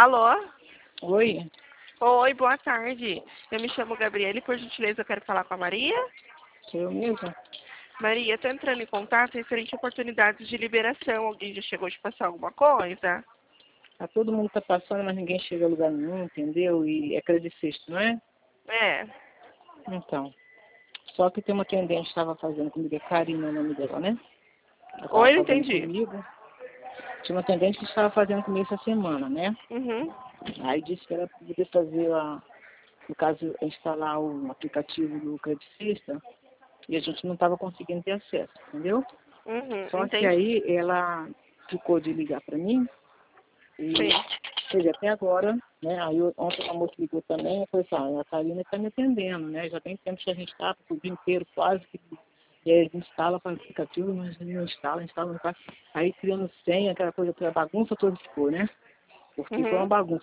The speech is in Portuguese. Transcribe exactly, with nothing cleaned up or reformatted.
Alô? Oi? Oi, boa tarde. Eu me chamo Gabriele, por gentileza eu quero falar com a Maria. Sou eu mesma? Maria, estou entrando em contato referente a oportunidades de liberação. Alguém já chegou de passar alguma coisa? Ah, todo mundo tá passando, mas ninguém chega a lugar nenhum, entendeu? E é credicista, não é? É. Então. Só que tem uma atendente que estava fazendo comigo, é Karina o nome dela, né? Ela estava Oi, não fazendo entendi. comigo. Tinha uma atendente que estava fazendo comigo essa semana, né? Uhum. Aí disse que era para poder fazer, a, no caso, instalar o aplicativo do credicista, e a gente não estava conseguindo ter acesso, entendeu? Uhum, Só que entendi. aí ela ficou de ligar para mim, e Sim. teve até agora, né? Aí eu, ontem a moça ligou também, eu falei assim, ah, a Karina está me atendendo, né? Já tem tempo que a gente está o dia inteiro quase que. E aí a gente instala para o aplicativo, mas não instala, instala, não faz. Aí criando senha, aquela coisa, aquela bagunça toda ficou, né? Porque foi uma Uhum. bagunça.